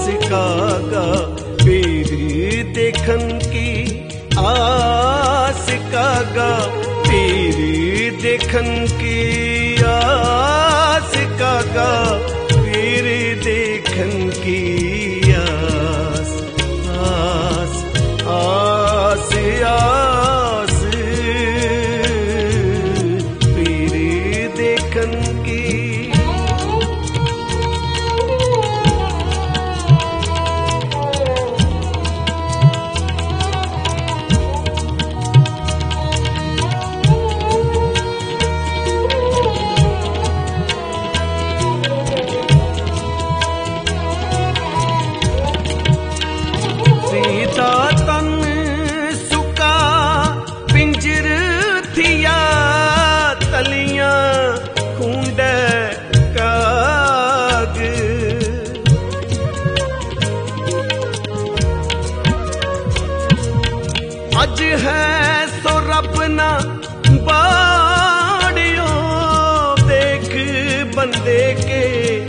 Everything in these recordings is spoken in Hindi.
कागा पीर देखन की आस कागा पीर देखन की आस कागा पीर देखन की आस आस आस आस पीर देखन की। तन सुका पिंजर थिया तलियां खूंड काग अज है सो रब ना बाड़ियो देख बंदे के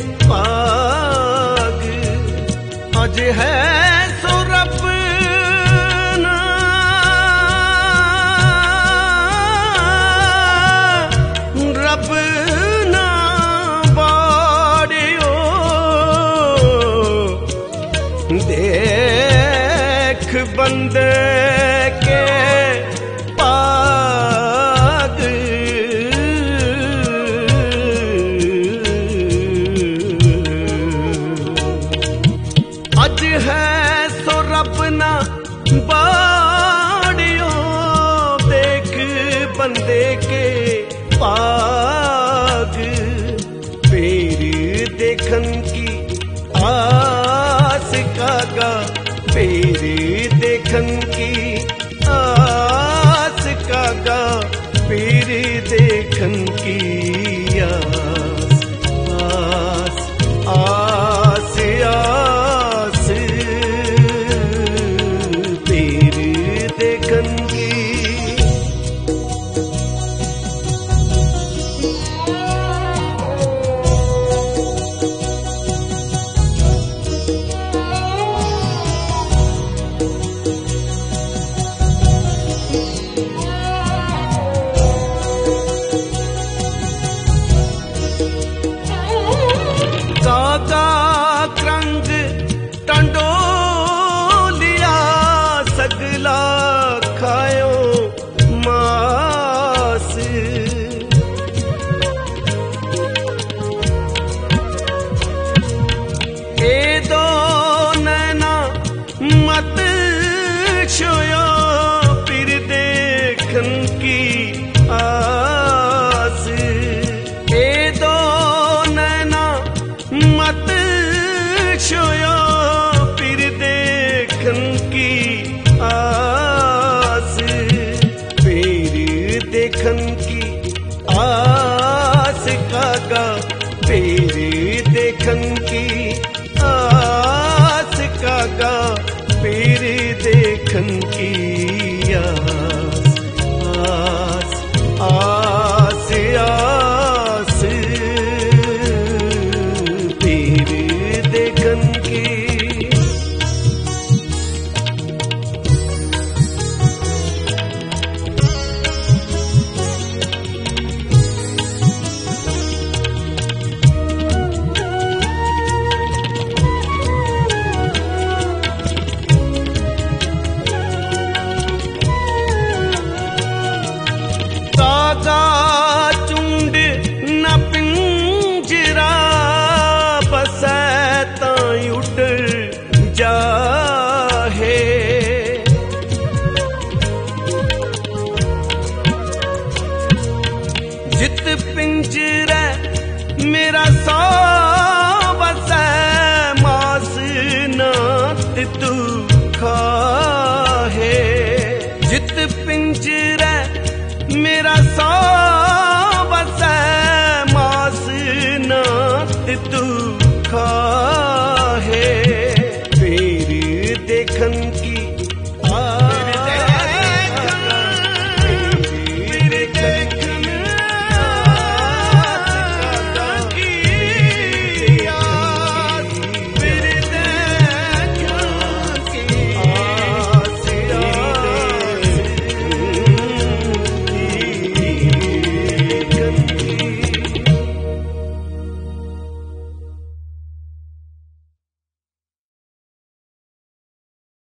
पाग अज है सो रब देख बंदे के पाग अज है सो रब ना बाड़ियो देख बंदे के पाग पीर देखन की आस कागा पीर देखन की आस कागा पीर देखन की आस आस आस पीर देखन की। क्रंग टंडोलिया सगला खायो मास ए दो नैना मत छोयो पीर देखन की आस ए दो नैना मत छोयो पीर देखन की आस पीर देखन की आस कागा पीर देखन की आस कागा